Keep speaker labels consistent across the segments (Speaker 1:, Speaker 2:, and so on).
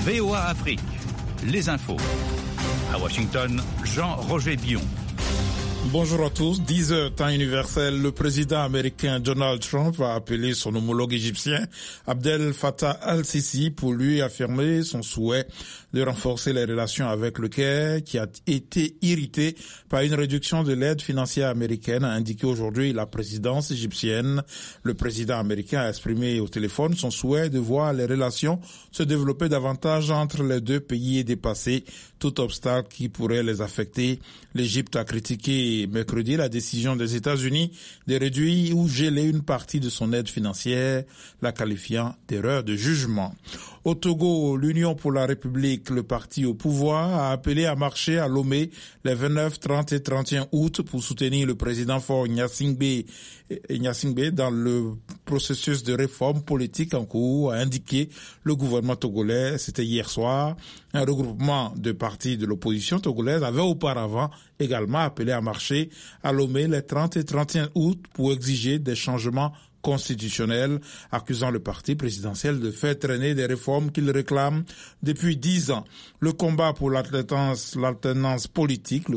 Speaker 1: VOA Afrique, les infos. À Washington, Jean-Roger Bion.
Speaker 2: Bonjour à tous. 10h temps universel. Le président américain Donald Trump a appelé son homologue égyptien Abdel Fattah al-Sisi pour lui affirmer son souhait de renforcer les relations avec le Caire, qui a été irrité par une réduction de l'aide financière américaine, a indiqué aujourd'hui la présidence égyptienne. Le président américain a exprimé au téléphone son souhait de voir les relations se développer davantage entre les deux pays et dépasser tout obstacle qui pourrait les affecter. L'Égypte a critiqué mercredi la décision des États-Unis de réduire ou geler une partie de son aide financière, la qualifiant d'erreur de jugement. Au Togo, l'Union pour la République, le parti au pouvoir, a appelé à marcher à Lomé les 29, 30 et 31 août pour soutenir le président Faure Gnassingbé dans le processus de réforme politique en cours, a indiqué le gouvernement togolais. C'était hier soir. Un regroupement de partis de l'opposition togolaise avait auparavant également appelé à marcher à Lomé les 30 et 31 août pour exiger des changements constitutionnel, accusant le parti présidentiel de faire traîner des réformes qu'il réclame depuis 10 ans. Le combat pour l'alternance politique,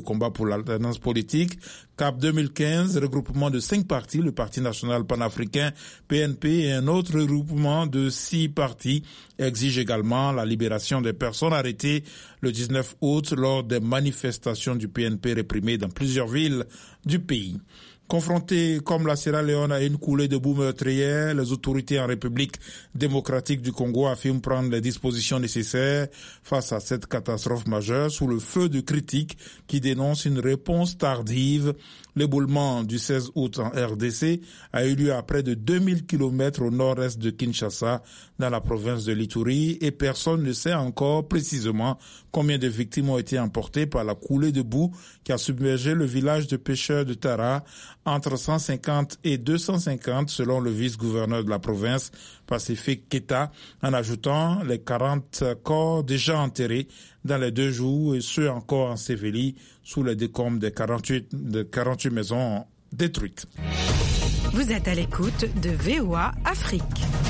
Speaker 2: CAP 2015, regroupement de 5 partis, le Parti national panafricain, PNP, et un autre regroupement de 6 partis, exige également la libération des personnes arrêtées le 19 août lors des manifestations du PNP réprimées dans plusieurs villes du pays. Confrontés comme la Sierra Leone à une coulée de boue meurtrière, les autorités en République démocratique du Congo affirment prendre les dispositions nécessaires face à cette catastrophe majeure sous le feu de critiques qui dénoncent une réponse tardive. L'éboulement du 16 août en RDC a eu lieu à près de 2000 km au nord-est de Kinshasa, dans la province de l'Ituri, et personne ne sait encore précisément combien de victimes ont été emportées par la coulée de boue qui a submergé le village de pêcheurs de Tara, entre 150 et 250 selon le vice-gouverneur de la province, Pacifique Keta, en ajoutant les 40 corps déjà enterrés dans les 2 jours et ceux encore ensevelis sous les décombres des 48 maisons détruites.
Speaker 3: Vous êtes à l'écoute de VOA Afrique.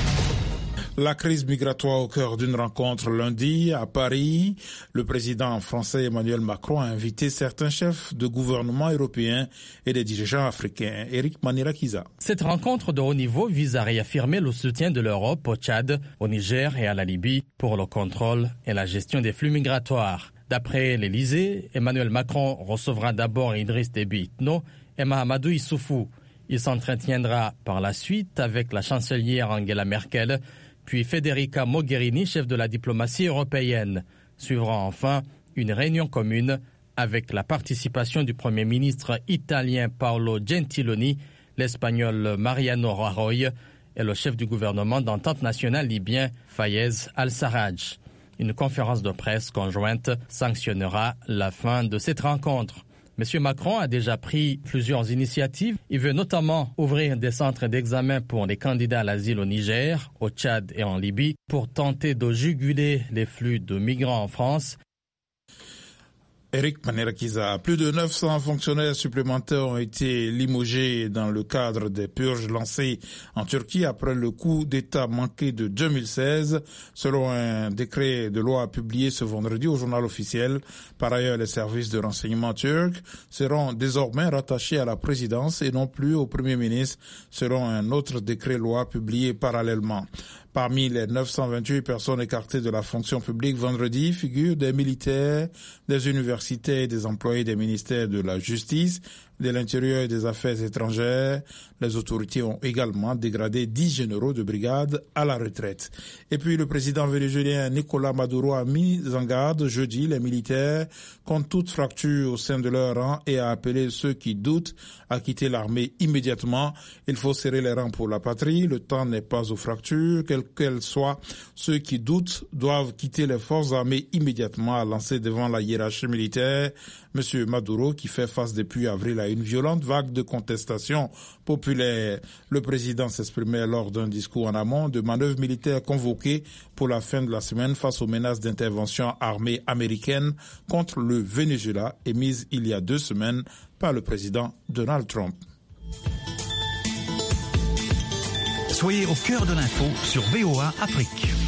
Speaker 2: La crise migratoire au cœur d'une rencontre lundi à Paris. Le président français Emmanuel Macron a invité certains chefs de gouvernement européens et des dirigeants africains. Eric Manirakiza.
Speaker 4: Cette rencontre de haut niveau vise à réaffirmer le soutien de l'Europe au Tchad, au Niger et à la Libye pour le contrôle et la gestion des flux migratoires. D'après l'Élysée, Emmanuel Macron recevra d'abord Idriss Déby Itno et Mahamadou Issoufou. Il s'entretiendra par la suite avec la chancelière Angela Merkel, puis Federica Mogherini, chef de la diplomatie européenne. Suivra enfin une réunion commune avec la participation du Premier ministre italien Paolo Gentiloni, l'Espagnol Mariano Rajoy et le chef du gouvernement d'entente nationale libyen Fayez al-Sarraj. Une conférence de presse conjointe sanctionnera la fin de cette rencontre. M. Macron a déjà pris plusieurs initiatives. Il veut notamment ouvrir des centres d'examen pour les candidats à l'asile au Niger, au Tchad et en Libye pour tenter de juguler les flux de migrants en France.
Speaker 2: Eric Manirakiza. Plus de 900 fonctionnaires supplémentaires ont été limogés dans le cadre des purges lancées en Turquie après le coup d'État manqué de 2016, selon un décret de loi publié ce vendredi au journal officiel. Par ailleurs, les services de renseignement turcs seront désormais rattachés à la présidence et non plus au Premier ministre, selon un autre décret-loi publié parallèlement. Parmi les 928 personnes écartées de la fonction publique vendredi figurent des militaires, des universités et des employés des ministères de la Justice, de l'Intérieur et des Affaires étrangères. Les autorités ont également dégradé 10 généraux de brigade à la retraite. Et puis le président vénézuélien Nicolás Maduro a mis en garde jeudi les militaires contre toute fracture au sein de leur rang et a appelé ceux qui doutent à quitter l'armée immédiatement. Il faut serrer les rangs pour la patrie. Le temps n'est pas aux fractures, quelles qu'elles soient. Ceux qui doutent doivent quitter les forces armées immédiatement, a lancé devant la hiérarchie militaire Monsieur Maduro, qui fait face depuis avril à une violente vague de contestation populaire. Le président s'exprimait lors d'un discours en amont de manœuvres militaires convoquées pour la fin de la semaine face aux menaces d'intervention armée américaine contre le Venezuela émises il y a 2 semaines par le président Donald Trump.
Speaker 1: Soyez au cœur de l'info sur VOA Afrique.